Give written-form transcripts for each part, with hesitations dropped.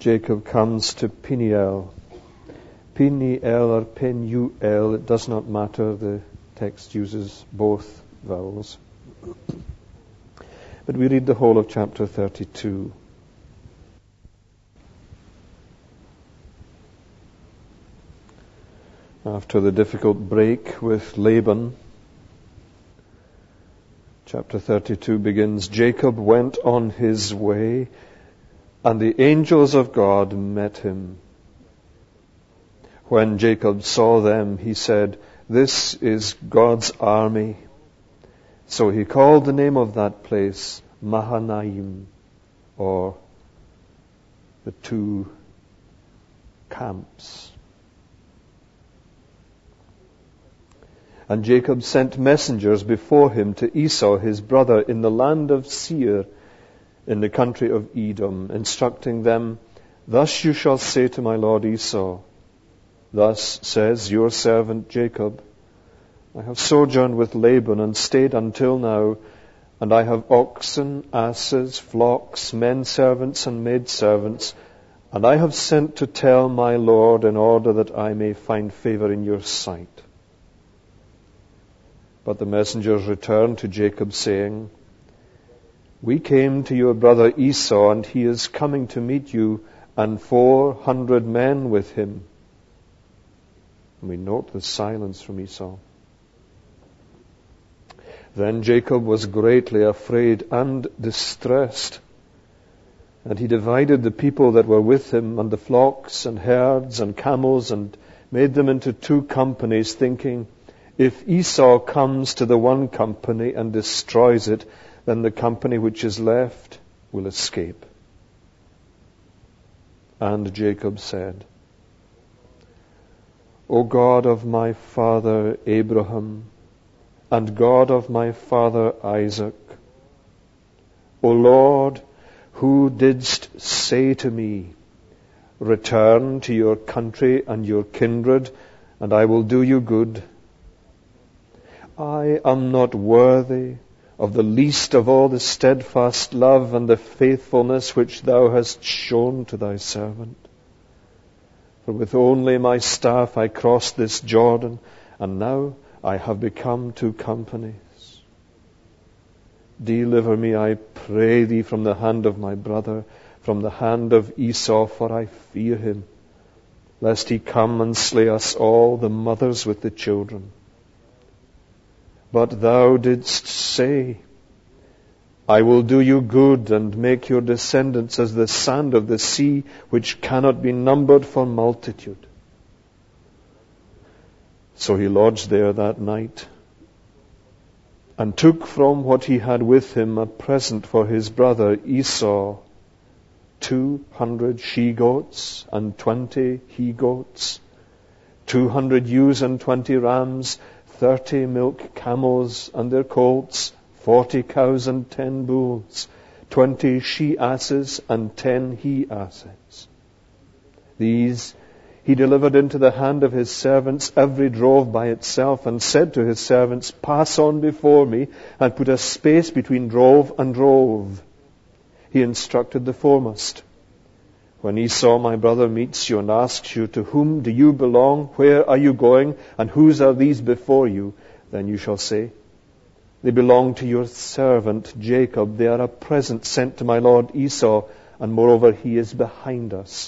Jacob comes to Peniel. Peniel or Penuel, it does not matter. The text uses both vowels. But we read the whole of chapter 32. After the difficult break with Laban, chapter 32 begins, Jacob went on his way, and the angels of God met him. When Jacob saw them, he said, "This is God's army." So he called the name of that place Mahanaim, or the two camps. And Jacob sent messengers before him to Esau his brother in the land of Seir, in the country of Edom, instructing them, "Thus you shall say to my lord Esau, Thus says your servant Jacob, I have sojourned with Laban and stayed until now, and I have oxen, asses, flocks, men servants and maid servants, and I have sent to tell my lord in order that I may find favor in your sight." But the messengers returned to Jacob, saying, "We came to your brother Esau, and he is coming to meet you, and 400 men with him." And we note the silence from Esau. Then Jacob was greatly afraid and distressed, and he divided the people that were with him, and the flocks and herds and camels, and made them into 2 companies, thinking, "If Esau comes to the one company and destroys it, then the company which is left will escape." And Jacob said, "O God of my father Abraham, and God of my father Isaac, O Lord, who didst say to me, Return to your country and your kindred, and I will do you good. I am not worthy of the least of all the steadfast love and the faithfulness which thou hast shown to thy servant. For with only my staff I crossed this Jordan, and now I have become 2 companies. Deliver me, I pray thee, from the hand of my brother, from the hand of Esau, for I fear him, lest he come and slay us all, the mothers with the children. But thou didst say, I will do you good and make your descendants as the sand of the sea, which cannot be numbered for multitude." So he lodged there that night, and took from what he had with him a present for his brother Esau, 200 she-goats and 20 he-goats, 200 ewes and 20 rams, 30 milk camels and their colts, 40 cows and 10 bulls, 20 she-asses and 10 he-asses. These he delivered into the hand of his servants, every drove by itself, and said to his servants, "Pass on before me, and put a space between drove and drove." He instructed the foremost, "When Esau my brother meets you and asks you, To whom do you belong? Where are you going? And whose are these before you? Then you shall say, They belong to your servant Jacob. They are a present sent to my lord Esau, and moreover he is behind us."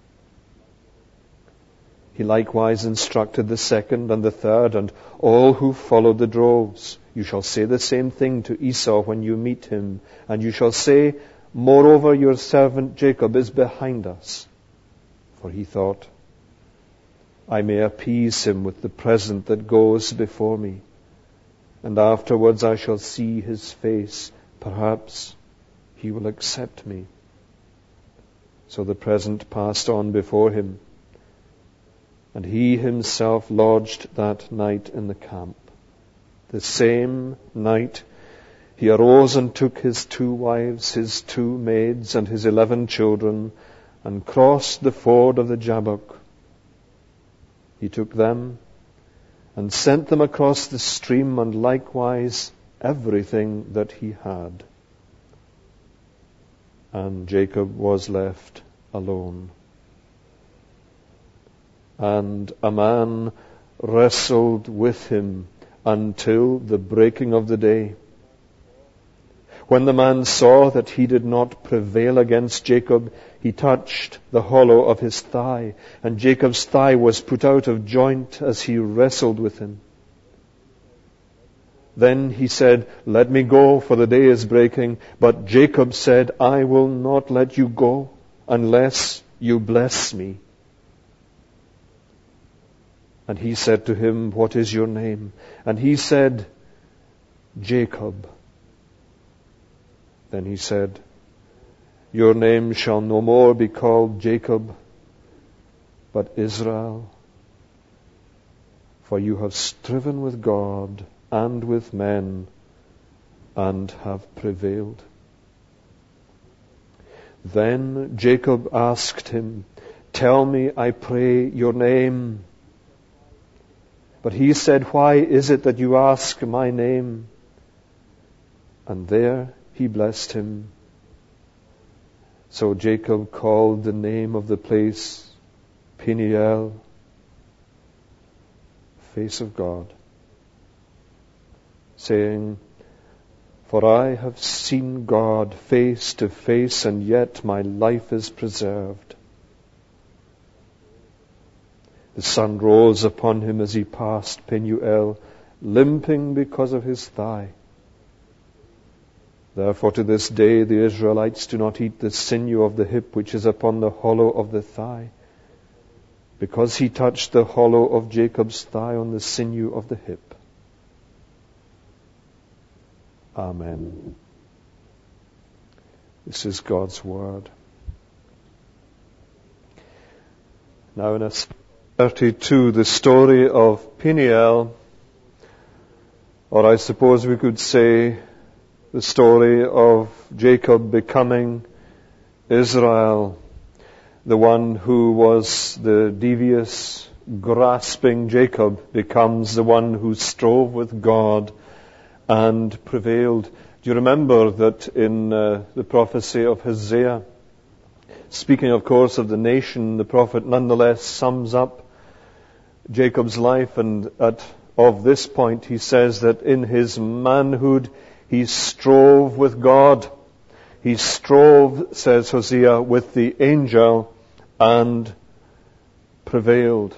He likewise instructed the second and the third, and all who followed the droves. "You shall say the same thing to Esau when you meet him, and you shall say, Moreover your servant Jacob is behind us." For he thought, "I may appease him with the present that goes before me, and afterwards I shall see his face. Perhaps he will accept me." So the present passed on before him, and he himself lodged that night in the camp. The same night he arose and took his 2 wives, his 2 maids, and his 11 children, and crossed the ford of the Jabbok. He took them and sent them across the stream, and likewise everything that he had. And Jacob was left alone. And a man wrestled with him until the breaking of the day. When the man saw that he did not prevail against Jacob, he touched the hollow of his thigh, and Jacob's thigh was put out of joint as he wrestled with him. Then he said, "Let me go, for the day is breaking." But Jacob said, "I will not let you go unless you bless me." And he said to him, "What is your name?" And he said, "Jacob." Then he said, "Your name shall no more be called Jacob, but Israel, for you have striven with God and with men, and have prevailed." Then Jacob asked him, "Tell me, I pray, your name." But he said, "Why is it that you ask my name?" And there he blessed him. So Jacob called the name of the place Peniel, face of God, saying, "For I have seen God face to face, and yet my life is preserved." The sun rose upon him as he passed Peniel, limping because of his thigh. Therefore to this day the Israelites do not eat the sinew of the hip which is upon the hollow of the thigh, because he touched the hollow of Jacob's thigh on the sinew of the hip. Amen. This is God's word. Now in 32, the story of Peniel, or I suppose we could say the story of Jacob becoming Israel, the one who was the devious, grasping Jacob becomes the one who strove with God and prevailed. Do you remember that in the prophecy of Hosea, speaking of course of the nation, the prophet nonetheless sums up Jacob's life, and of this point he says that in his manhood he strove with God. He strove, says Hosea, with the angel and prevailed.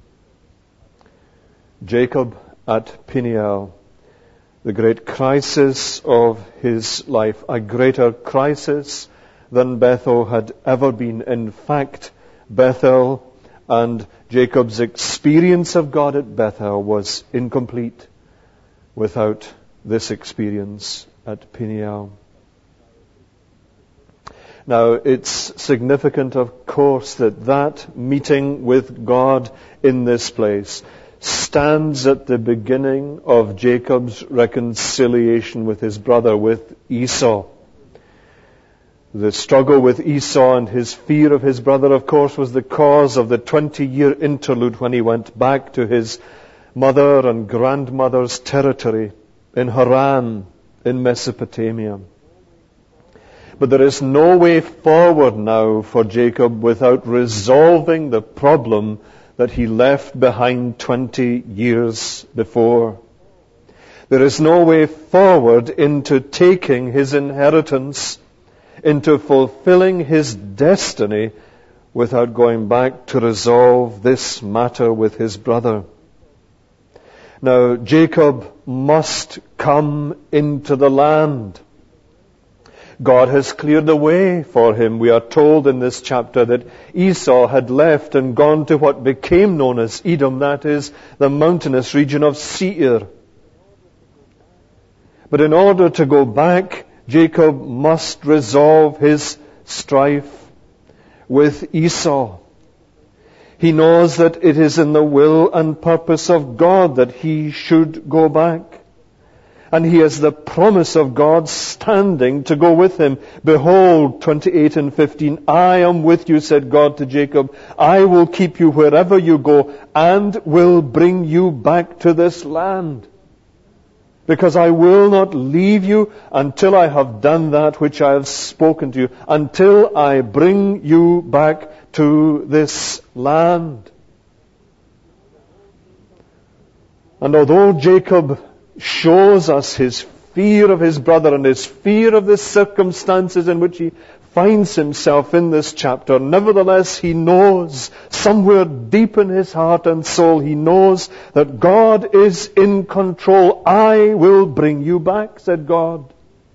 Jacob at Peniel, the great crisis of his life, a greater crisis than Bethel had ever been. In fact, Bethel and Jacob's experience of God at Bethel was incomplete without this experience at Peniel. Now, it's significant, of course, that meeting with God in this place stands at the beginning of Jacob's reconciliation with his brother, with Esau. The struggle with Esau and his fear of his brother, of course, was the cause of the 20-year interlude when he went back to his mother and grandmother's territory in Haran, in Mesopotamia. But there is no way forward now for Jacob without resolving the problem that he left behind 20 years before. There is no way forward into taking his inheritance, into fulfilling his destiny, without going back to resolve this matter with his brother. Now, Jacob must come into the land. God has cleared the way for him. We are told in this chapter that Esau had left and gone to what became known as Edom, that is, the mountainous region of Seir. But in order to go back, Jacob must resolve his strife with Esau. He knows that it is in the will and purpose of God that he should go back. And he has the promise of God standing to go with him. Behold, 28 and 15, "I am with you," said God to Jacob. "I will keep you wherever you go and will bring you back to this land." because I will not leave you until I have done that which I have spoken to you, until I bring you back to this land. And although Jacob shows us his fear of his brother and his fear of the circumstances in which he finds himself in this chapter, nevertheless he knows, somewhere deep in his heart and soul, he knows that God is in control. I will bring you back, said God.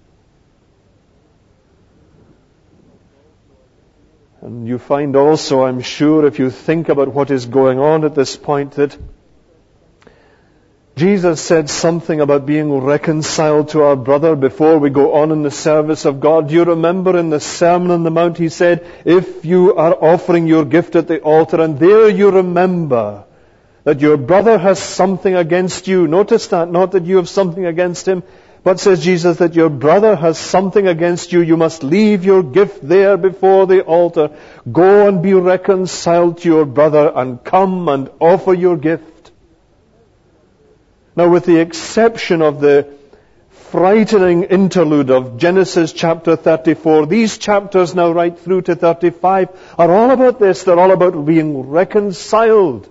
And you find also, I'm sure, if you think about what is going on at this point, that Jesus said something about being reconciled to our brother before we go on in the service of God. Do you remember in the Sermon on the Mount he said, if you are offering your gift at the altar and there you remember that your brother has something against you, notice that, not that you have something against him, but says Jesus that your brother has something against you, you must leave your gift there before the altar. Go and be reconciled to your brother and come and offer your gift. Now, with the exception of the frightening interlude of Genesis chapter 34, these chapters now right through to 35 are all about this. They're all about being reconciled.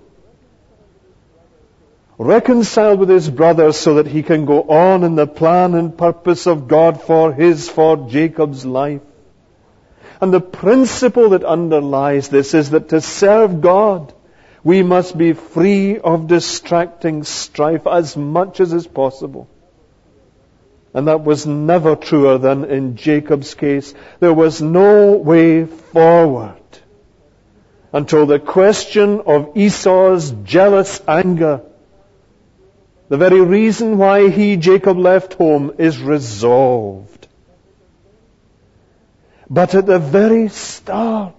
Reconciled with his brother so that he can go on in the plan and purpose of God for Jacob's life. And the principle that underlies this is that to serve God, we must be free of distracting strife as much as is possible. And that was never truer than in Jacob's case. There was no way forward until the question of Esau's jealous anger, the very reason why Jacob left home, is resolved. But at the very start,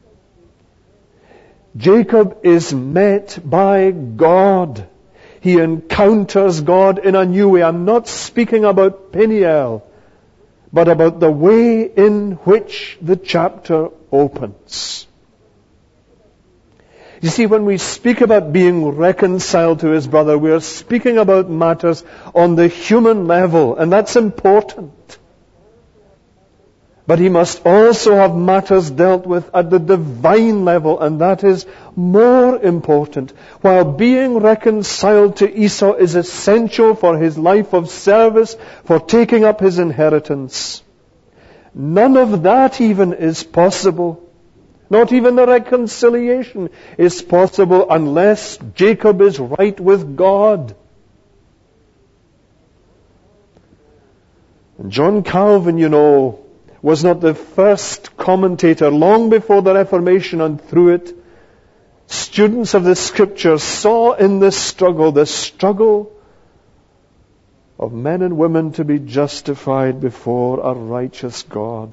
Jacob is met by God. He encounters God in a new way. I'm not speaking about Peniel, but about the way in which the chapter opens. You see, when we speak about being reconciled to his brother, we are speaking about matters on the human level, and that's important. But he must also have matters dealt with at the divine level, and that is more important. While being reconciled to Esau is essential for his life of service, for taking up his inheritance, none of that even is possible. Not even the reconciliation is possible unless Jacob is right with God. And John Calvin, was not the first commentator. Long before the Reformation and through it, students of the Scriptures saw in this struggle the struggle of men and women to be justified before a righteous God.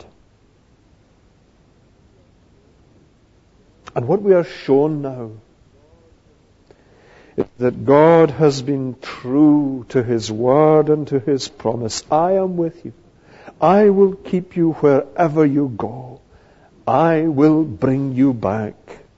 And what we are shown now is that God has been true to his word and to his promise. I am with you. I will keep you wherever you go. I will bring you back.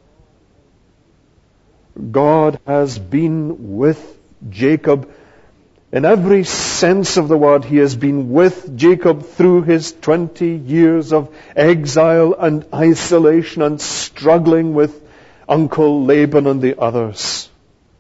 God has been with Jacob in every sense of the word. He has been with Jacob through his 20 years of exile and isolation and struggling with Uncle Laban and the others.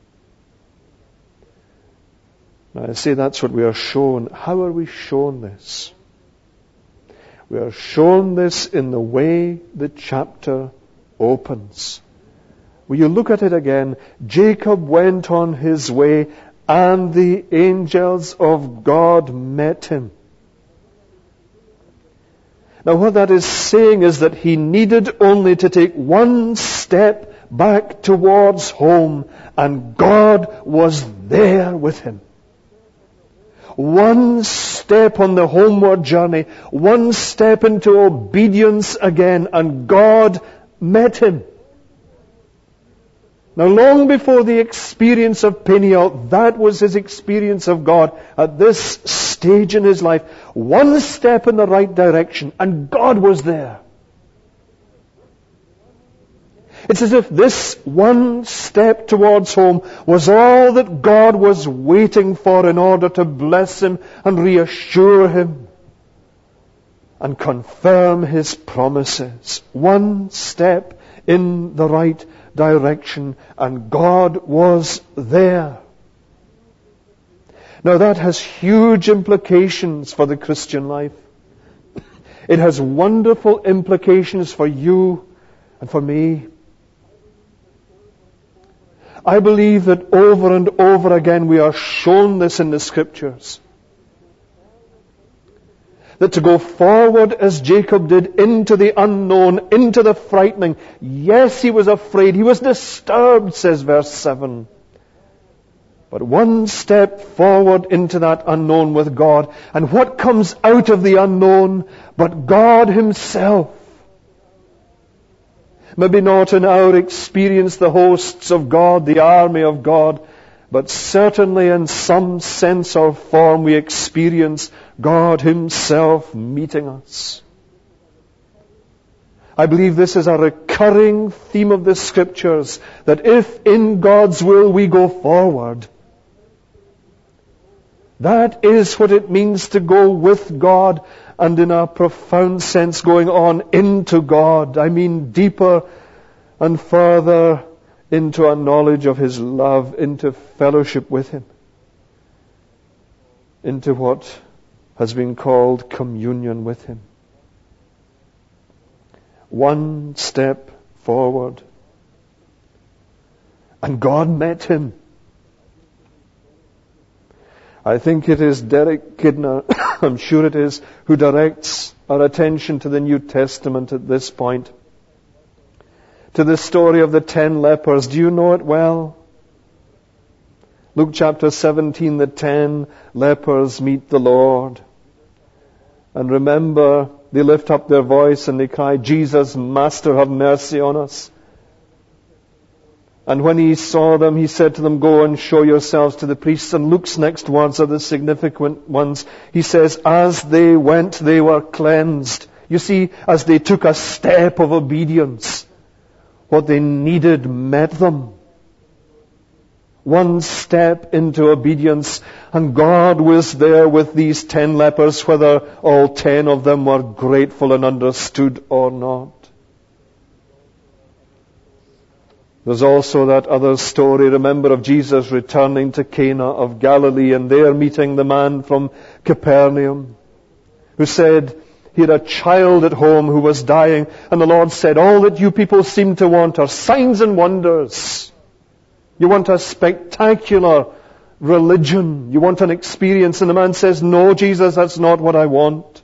Now I say that's what we are shown. How are we shown this? We are shown this in the way the chapter opens. Will you look at it again? Jacob went on his way, and the angels of God met him. Now what that is saying is that he needed only to take one step back towards home, and God was there with him. One step on the homeward journey, one step into obedience again, and God met him. Now, long before the experience of Peniel, that was his experience of God at this stage in his life. One step in the right direction, and God was there. It's as if this one step step towards home was all that God was waiting for in order to bless him and reassure him and confirm his promises. One step in the right direction, and God was there. Now that has huge implications for the Christian life. It has wonderful implications for you and for me. I believe that over and over again we are shown this in the Scriptures. That to go forward as Jacob did into the unknown, into the frightening. Yes, he was afraid. He was disturbed, says verse 7. But one step forward into that unknown with God. And what comes out of the unknown but God himself? Maybe not in our experience the hosts of God, the army of God, but certainly in some sense or form we experience God himself meeting us. I believe this is a recurring theme of the Scriptures, that if in God's will we go forward, that is what it means to go with God, and in a profound sense going on into God. I mean deeper and further into a knowledge of his love, into fellowship with him, into what has been called communion with him. One step forward. And God met him. I think it is Derek Kidner, I'm sure it is, who directs our attention to the New Testament at this point. To the story of the 10 lepers. Do you know it well? Luke chapter 17, the 10 lepers meet the Lord. And remember, they lift up their voice and they cry, Jesus, Master, have mercy on us. And when he saw them, he said to them, go and show yourselves to the priests. And Luke's next words are the significant ones. He says, as they went, they were cleansed. You see, as they took a step of obedience, what they needed met them. One step into obedience, and God was there with these 10 lepers, whether all 10 of them were grateful and understood or not. There's also that other story, remember, of Jesus returning to Cana of Galilee and there meeting the man from Capernaum who said he had a child at home who was dying, and the Lord said, all that you people seem to want are signs and wonders. You want a spectacular religion. You want an experience. And the man says, no, Jesus, that's not what I want.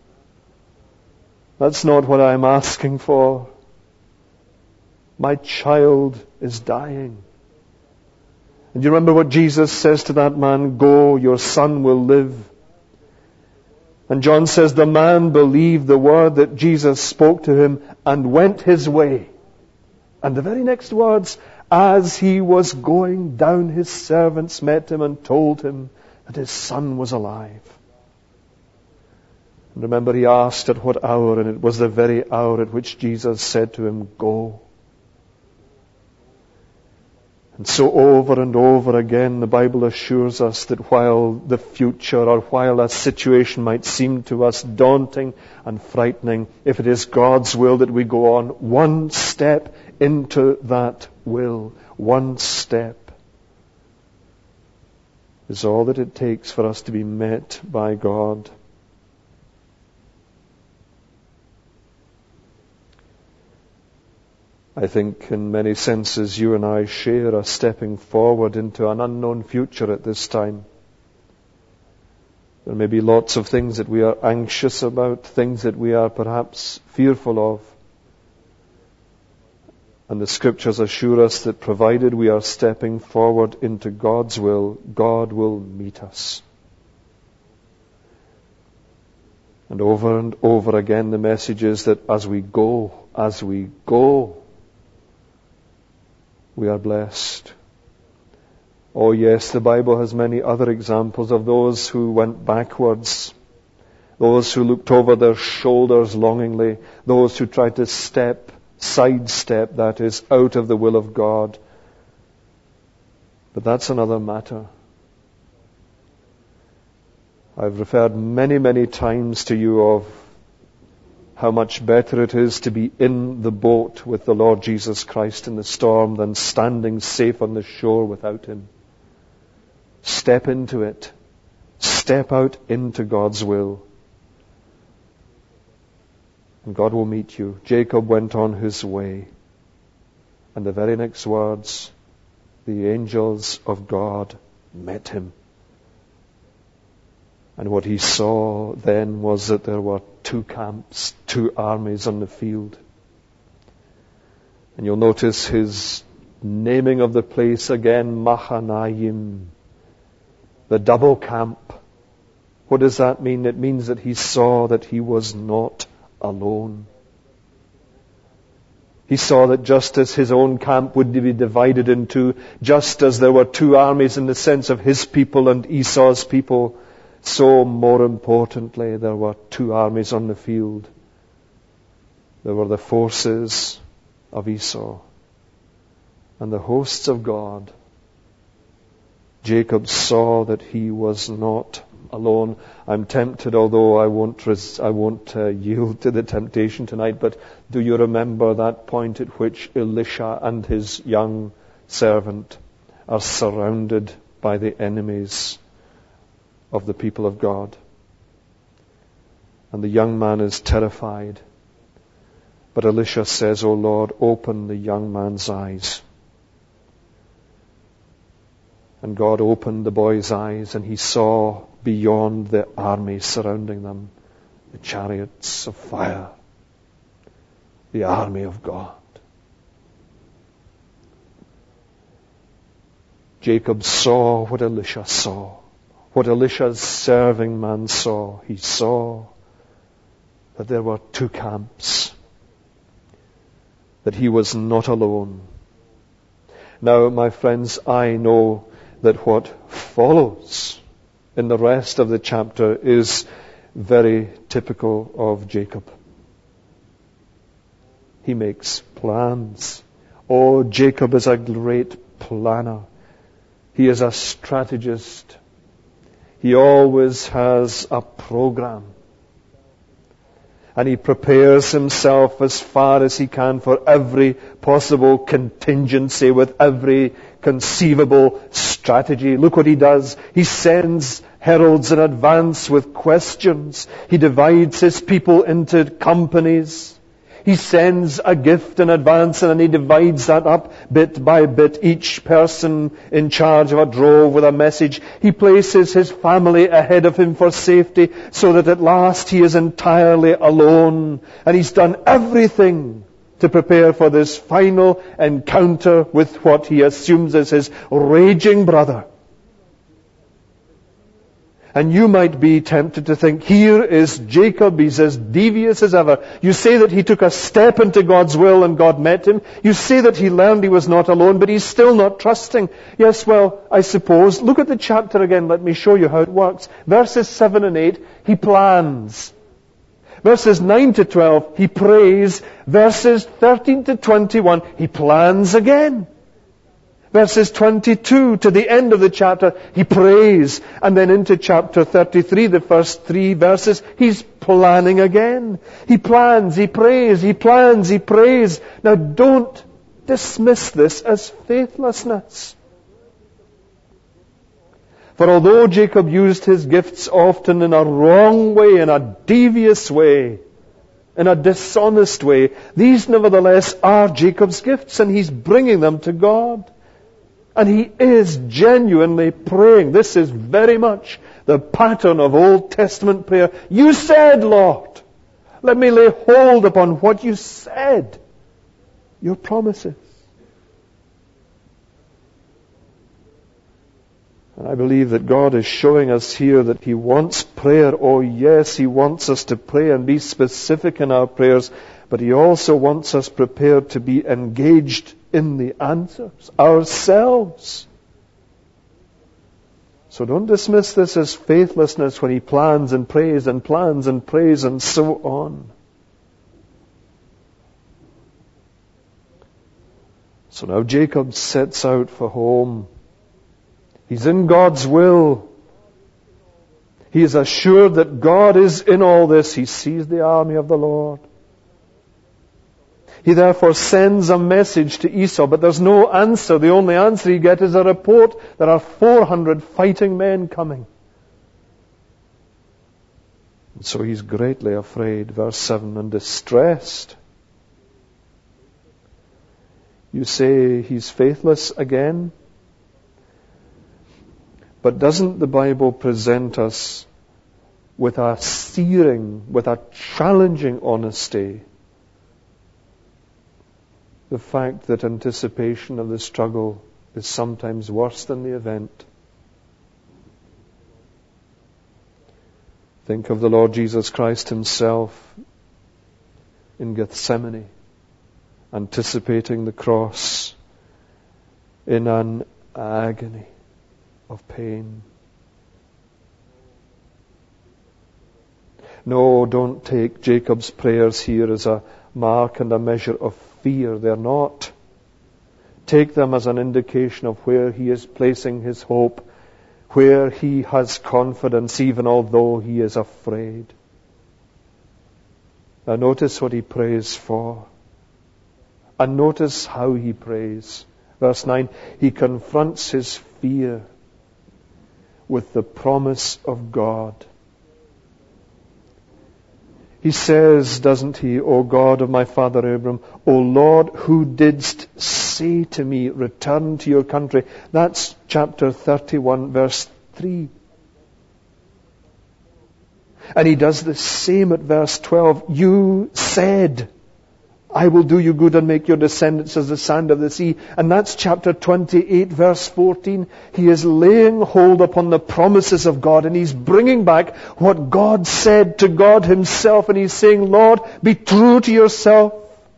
That's not what I'm asking for. My child is dying. And you remember what Jesus says to that man? Go, your son will live. And John says the man believed the word that Jesus spoke to him and went his way. And the very next words, as he was going down, his servants met him and told him that his son was alive. And remember, he asked at what hour, and it was the very hour at which Jesus said to him, go. And so over and over again, the Bible assures us that while the future or while a situation might seem to us daunting and frightening, if it is God's will that we go on, one step into that will, one step, is all that it takes for us to be met by God. I think in many senses you and I share a stepping forward into an unknown future at this time. There may be lots of things that we are anxious about, things that we are perhaps fearful of. And the Scriptures assure us that provided we are stepping forward into God's will, God will meet us. And over again the message is that as we go, we are blessed. Oh yes, the Bible has many other examples of those who went backwards, those who looked over their shoulders longingly, those who tried to sidestep, that is, out of the will of God. But that's another matter. I've referred many, many times to you of how much better it is to be in the boat with the Lord Jesus Christ in the storm than standing safe on the shore without Him. Step into it. Step out into God's will. And God will meet you. Jacob went on his way. And the very next words, the angels of God met him. And what he saw then was that there were two camps, two armies on the field. And you'll notice his naming of the place again, Mahanaim, the double camp. What does that mean? It means that he saw that he was not alone. He saw that just as his own camp would be divided in two, just as there were two armies in the sense of his people and Esau's people, so more importantly, there were two armies on the field. There were the forces of Esau and the hosts of God. Jacob saw that he was not alone. I'm tempted, although I won't yield to the temptation tonight, but do you remember that point at which Elisha and his young servant are surrounded by the enemies of the people of God? And the young man is terrified. But Elisha says, "O Lord, open the young man's eyes." And God opened the boy's eyes, and he saw beyond the army surrounding them the chariots of fire, the army of God. Jacob saw what Elisha saw, what Elisha's serving man saw. He saw that there were two camps, that he was not alone. Now, my friends, I know that what follows in the rest of the chapter is very typical of Jacob. He makes plans. Oh, Jacob is a great planner. He is a strategist. He always has a program. And he prepares himself as far as he can for every possible contingency with every conceivable strategy. Look what he does. He sends heralds in advance with questions. He divides his people into companies. He sends a gift in advance, and then he divides that up bit by bit, each person in charge of a drove with a message. He places his family ahead of him for safety, so that at last he is entirely alone. And he's done everything to prepare for this final encounter with what he assumes is his raging brother. And you might be tempted to think, here is Jacob, he's as devious as ever. You say that he took a step into God's will and God met him. You say that he learned he was not alone, but he's still not trusting. Yes, well, I suppose. Look at the chapter again. Let me show you how it works. Verses 7 and 8, he plans. Verses 9 to 12, he prays. Verses 13 to 21, he plans again. Verses 22 to the end of the chapter, he prays. And then into chapter 33, the first 3 verses, he's planning again. He plans, he prays, he plans, he prays. Now don't dismiss this as faithlessness. For although Jacob used his gifts often in a wrong way, in a devious way, in a dishonest way, these nevertheless are Jacob's gifts, and he's bringing them to God. And he is genuinely praying. This is very much the pattern of Old Testament prayer. You said, Lord, let me lay hold upon what you said, your promises. And I believe that God is showing us here that he wants prayer. Oh yes, he wants us to pray and be specific in our prayers, but he also wants us prepared to be engaged in the answers ourselves. So don't dismiss this as faithlessness when he plans and prays and plans and prays and so on. So now Jacob sets out for home. He's in God's will. He is assured that God is in all this. He sees the army of the Lord. He therefore sends a message to Esau, but there's no answer. The only answer he gets is a report. There are 400 fighting men coming. And so he's greatly afraid, verse 7, and distressed. You say he's faithless again? But doesn't the Bible present us with a searing, with a challenging honesty, the fact that anticipation of the struggle is sometimes worse than the event? Think of the Lord Jesus Christ himself in Gethsemane, anticipating the cross in an agony of pain. No, don't take Jacob's prayers here as a mark and a measure of fear. They're not. Take them as an indication of where he is placing his hope, where he has confidence, even although he is afraid. Now notice what he prays for. And notice how he prays. Verse 9, he confronts his fear with the promise of God. He says, doesn't he, O God of my father Abram, O Lord, who didst say to me, return to your country. That's chapter 31, verse 3. And he does the same at verse 12. You said, I will do you good and make your descendants as the sand of the sea. And that's chapter 28, verse 14. He is laying hold upon the promises of God, and he's bringing back what God said to God himself. And he's saying, Lord, be true to yourself.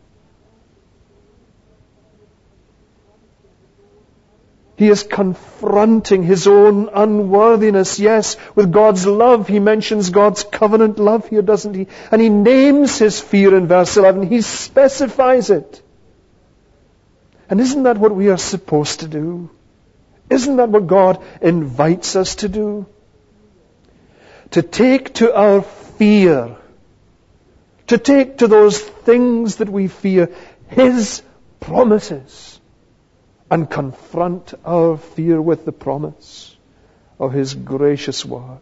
He is confronting his own unworthiness. Yes, with God's love. He mentions God's covenant love here, doesn't he? And he names his fear in verse 11. He specifies it. And isn't that what we are supposed to do? Isn't that what God invites us to do? To take to our fear, to take to those things that we fear, his promises, and confront our fear with the promise of his gracious word.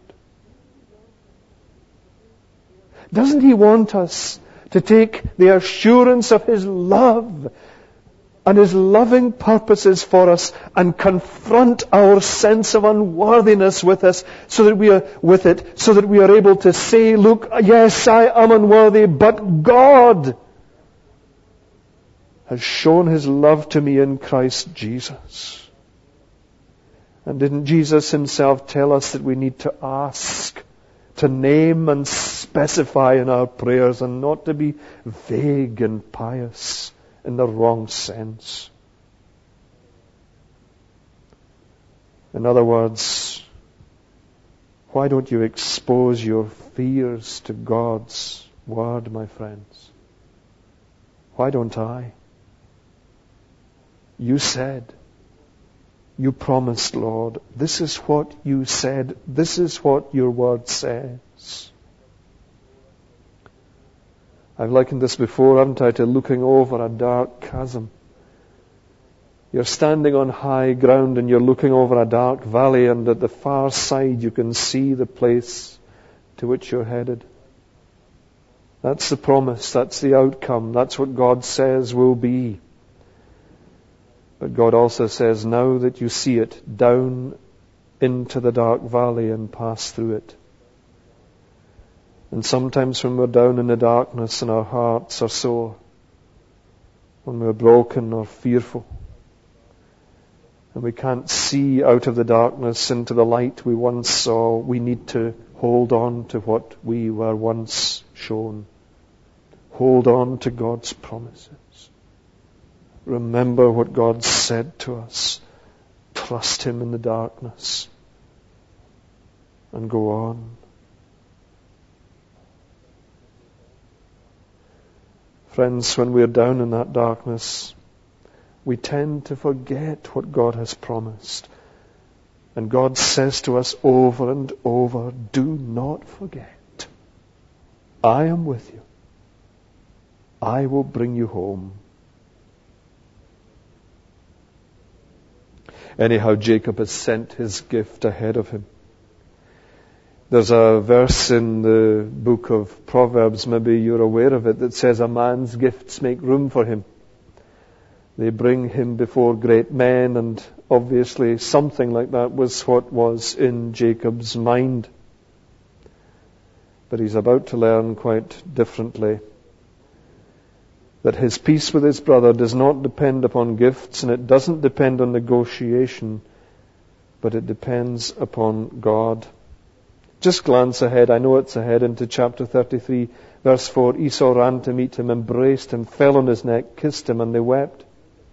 Doesn't he want us to take the assurance of his love and his loving purposes for us and confront our sense of unworthiness with us, so that we are able to say, look, yes, I am unworthy, but God has shown his love to me in Christ Jesus. And didn't Jesus himself tell us that we need to ask, to name and specify in our prayers, and not to be vague and pious in the wrong sense? In other words, why don't you expose your fears to God's word, my friends? Why don't I? You said, you promised, Lord, this is what you said, this is what your word says. I've likened this before, haven't I, to looking over a dark chasm. You're standing on high ground and you're looking over a dark valley, and at the far side you can see the place to which you're headed. That's the promise, that's the outcome, that's what God says will be. But God also says, now that you see it, down into the dark valley and pass through it. And sometimes when we're down in the darkness and our hearts are sore, when we're broken or fearful, and we can't see out of the darkness into the light we once saw, we need to hold on to what we were once shown. Hold on to God's promises. Remember what God said to us. Trust him in the darkness. And go on. Friends, when we're down in that darkness, we tend to forget what God has promised. And God says to us over and over, do not forget, I am with you. I will bring you home. Anyhow, Jacob has sent his gift ahead of him. There's a verse in the book of Proverbs, maybe you're aware of it, that says a man's gifts make room for him. They bring him before great men, and obviously something like that was what was in Jacob's mind. But he's about to learn quite differently that his peace with his brother does not depend upon gifts, and it doesn't depend on negotiation, but it depends upon God. Just glance ahead, I know it's ahead, into chapter 33, verse 4. Esau ran to meet him, embraced him, fell on his neck, kissed him, and they wept.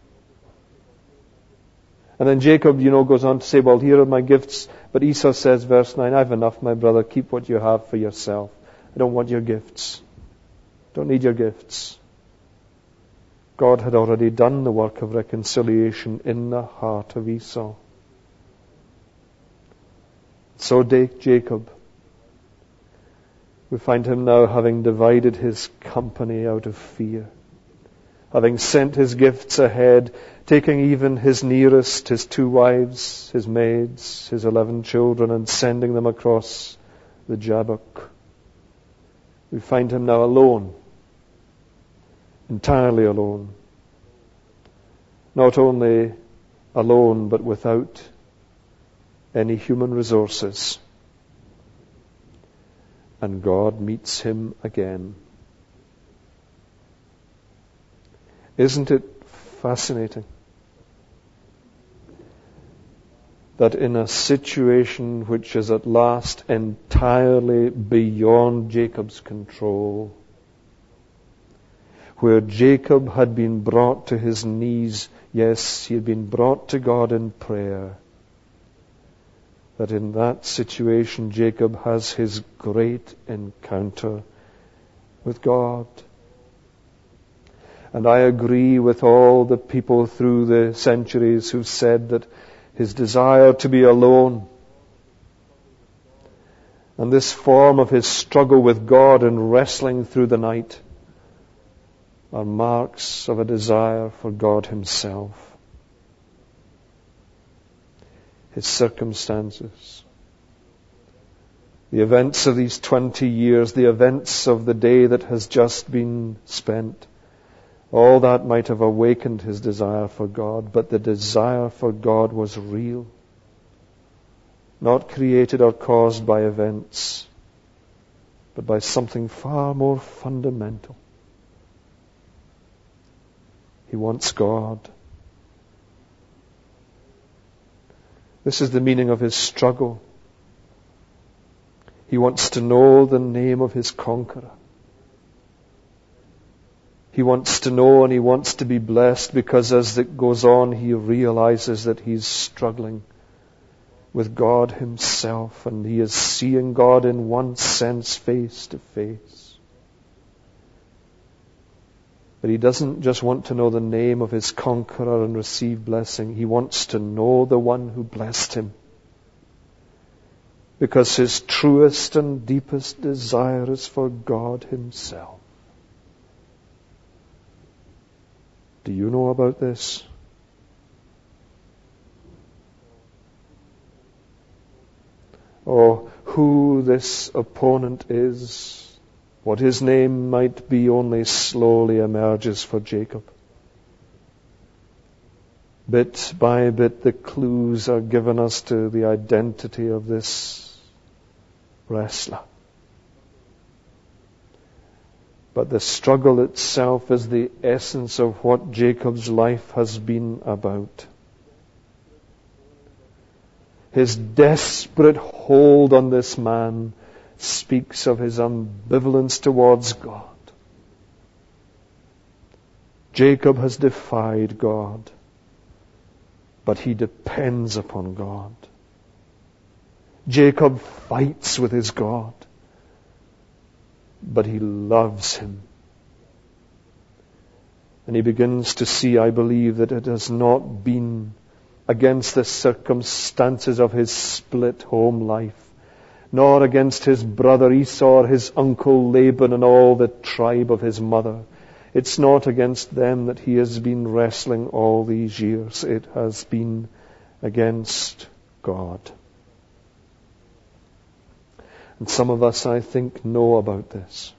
And then Jacob, goes on to say, well, here are my gifts. But Esau says, verse 9, I've enough, my brother. Keep what you have for yourself. I don't want your gifts. Don't need your gifts. God had already done the work of reconciliation in the heart of Esau. So Jacob, we find him now having divided his company out of fear, having sent his gifts ahead, taking even his nearest, his 2 wives, his maids, his 11 children, and sending them across the Jabbok. We find him now alone, entirely alone. Not only alone, but without any human resources. And God meets him again. Isn't it fascinating that in a situation which is at last entirely beyond Jacob's control, where Jacob had been brought to his knees, yes, he had been brought to God in prayer, that in that situation Jacob has his great encounter with God. And I agree with all the people through the centuries who've said that his desire to be alone and this form of his struggle with God and wrestling through the night are marks of a desire for God himself. His circumstances, the events of these 20 years, the events of the day that has just been spent, all that might have awakened his desire for God, but the desire for God was real, not created or caused by events, but by something far more fundamental. He wants God. This is the meaning of his struggle. He wants to know the name of his conqueror. He wants to know and he wants to be blessed, because as it goes on, he realizes that he's struggling with God himself, and he is seeing God in one sense face to face. But he doesn't just want to know the name of his conqueror and receive blessing. He wants to know the one who blessed him. Because his truest and deepest desire is for God himself. Do you know about this? Or who this opponent is, what his name might be, only slowly emerges for Jacob. Bit by bit, the clues are given us to the identity of this wrestler. But the struggle itself is the essence of what Jacob's life has been about. His desperate hold on this man speaks of his ambivalence towards God. Jacob has defied God, but he depends upon God. Jacob fights with his God, but he loves him. And he begins to see, I believe, that it has not been against the circumstances of his split home life, nor against his brother Esau or his uncle Laban and all the tribe of his mother. It's not against them that he has been wrestling all these years. It has been against God. And some of us, I think, know about this.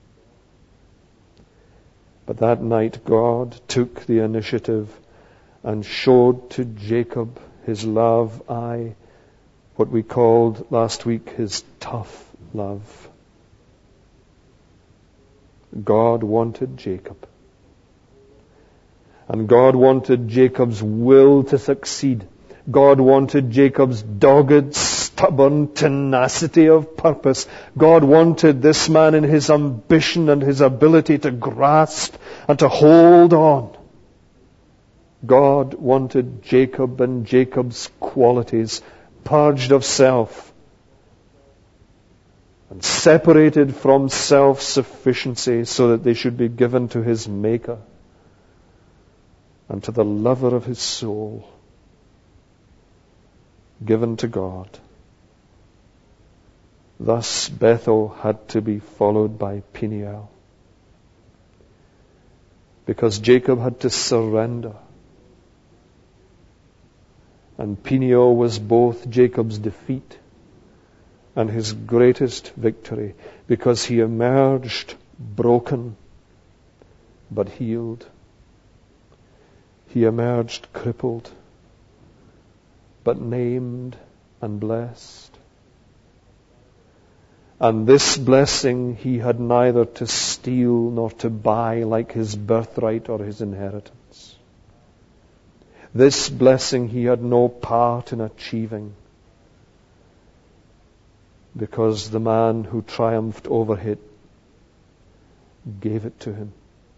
But that night God took the initiative and showed to Jacob his love, what we called last week his tough love. God wanted Jacob. And God wanted Jacob's will to succeed. God wanted Jacob's dogged, stubborn tenacity of purpose. God wanted this man in his ambition and his ability to grasp and to hold on. God wanted Jacob and Jacob's qualities purged of self and separated from self-sufficiency so that they should be given to his Maker and to the lover of his soul, given to God. Thus Bethel had to be followed by Peniel, because Jacob had to surrender. And Peniel was both Jacob's defeat and his greatest victory, because he emerged broken but healed. He emerged crippled but named and blessed. And this blessing he had neither to steal nor to buy like his birthright or his inheritance. This blessing he had no part in achieving, because the man who triumphed over it gave it to him.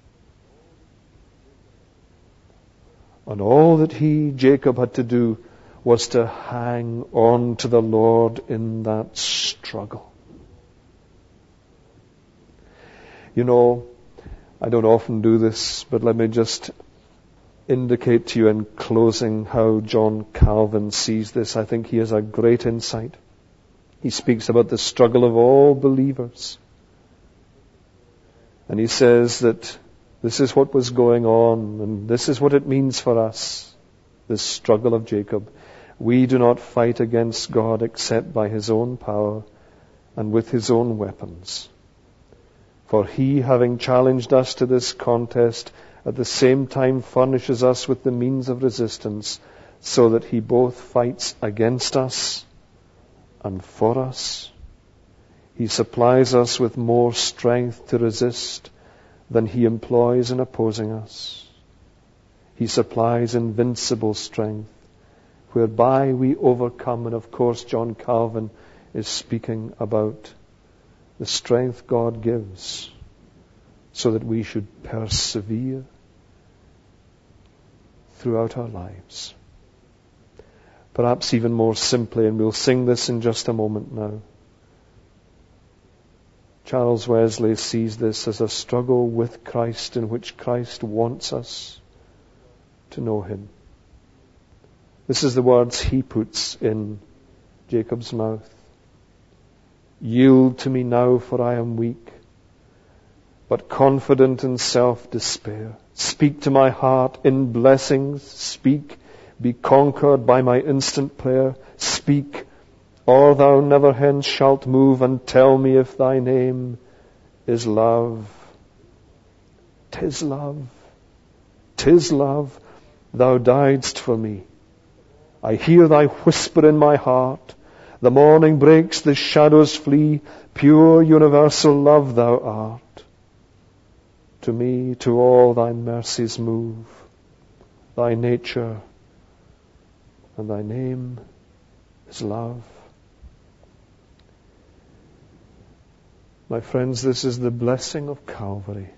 And all that he, Jacob, had to do was to hang on to the Lord in that struggle. You know, I don't often do this, but let me just indicate to you in closing how John Calvin sees this. I think he has a great insight. He speaks about the struggle of all believers. And he says that this is what was going on, and this is what it means for us, this struggle of Jacob. We do not fight against God except by his own power and with his own weapons. For he, having challenged us to this contest, at the same time furnishes us with the means of resistance, so that he both fights against us and for us. He supplies us with more strength to resist than he employs in opposing us. He supplies invincible strength, whereby we overcome. And of course, John Calvin is speaking about the strength God gives so that we should persevere throughout our lives. Perhaps even more simply, and we'll sing this in just a moment now, Charles Wesley sees this as a struggle with Christ in which Christ wants us to know him. This is the words he puts in Jacob's mouth. Yield to me now, for I am weak, but confident in self-despair. Speak to my heart in blessings. Speak, be conquered by my instant prayer. Speak, or thou never hence shalt move, and tell me if thy name is love. 'Tis love, 'tis love, thou diedst for me. I hear thy whisper in my heart. The morning breaks, the shadows flee. Pure universal love thou art. To me, to all thy mercies move. Thy nature and thy name is love. My friends, this is the blessing of Calvary.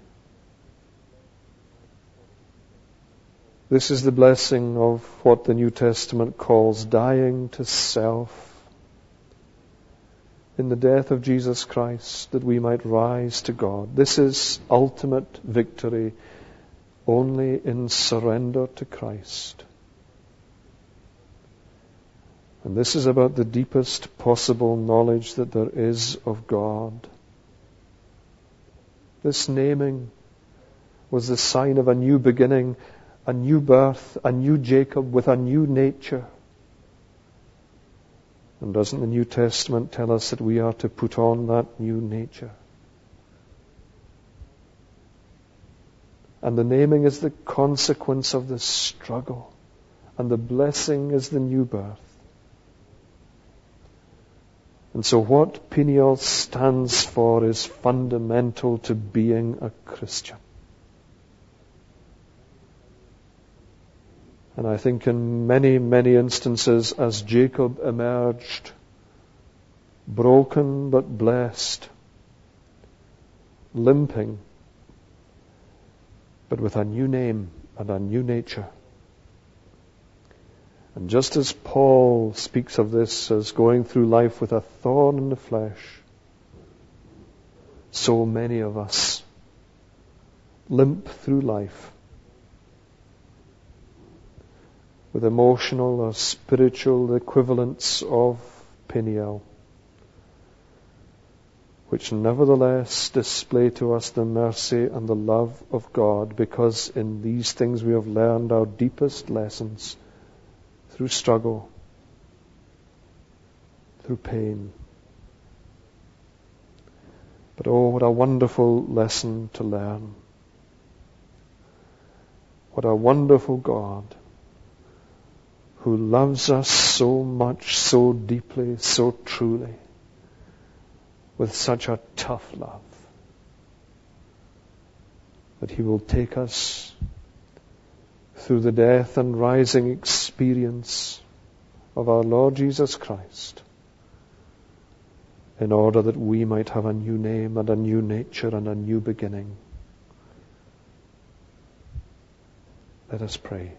This is the blessing of what the New Testament calls dying to self in the death of Jesus Christ, that we might rise to God. This is ultimate victory only in surrender to Christ. And this is about the deepest possible knowledge that there is of God. This naming was the sign of a new beginning, a new birth, a new Jacob with a new nature. And doesn't the New Testament tell us that we are to put on that new nature? And the naming is the consequence of the struggle, and the blessing is the new birth. And so what Peniel stands for is fundamental to being a Christian. And I think in many, many instances, as Jacob emerged, broken but blessed, limping, but with a new name and a new nature. And just as Paul speaks of this as going through life with a thorn in the flesh, so many of us limp through life with emotional or spiritual equivalents of Peniel, which nevertheless display to us the mercy and the love of God, because in these things we have learned our deepest lessons through struggle, through pain. But oh, what a wonderful lesson to learn. What a wonderful God who loves us so much, so deeply, so truly, with such a tough love, that He will take us through the death and rising experience of our Lord Jesus Christ, in order that we might have a new name and a new nature and a new beginning. Let us pray.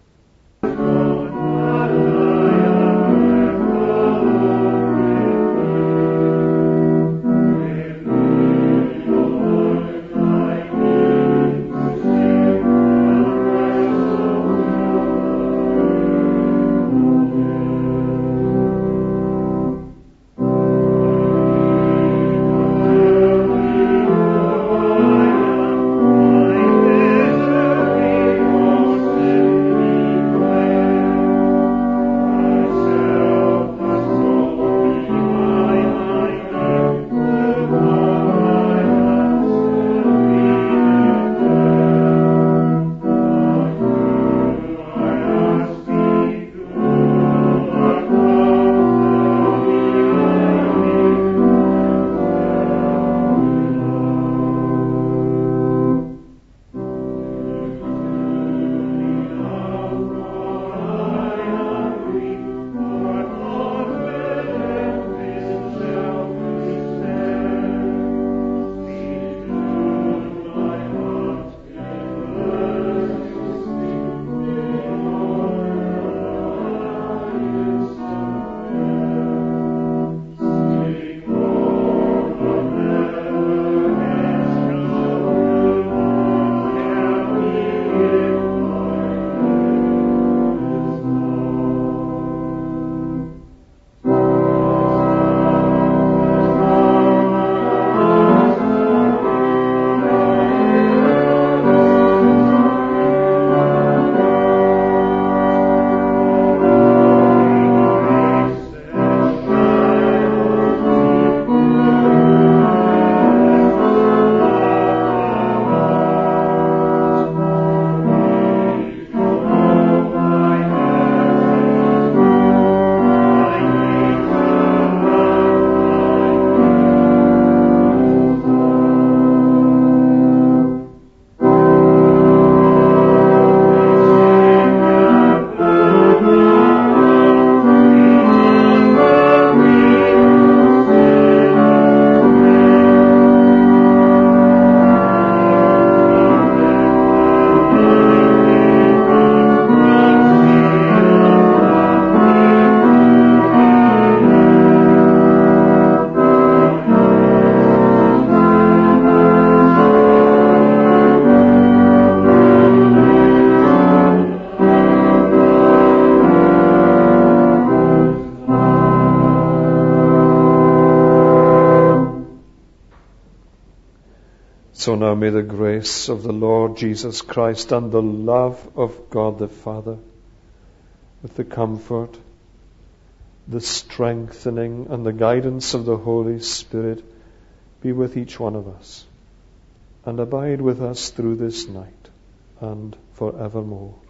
So now may the grace of the Lord Jesus Christ and the love of God the Father, with the comfort, the strengthening and the guidance of the Holy Spirit be with each one of us and abide with us through this night and forevermore.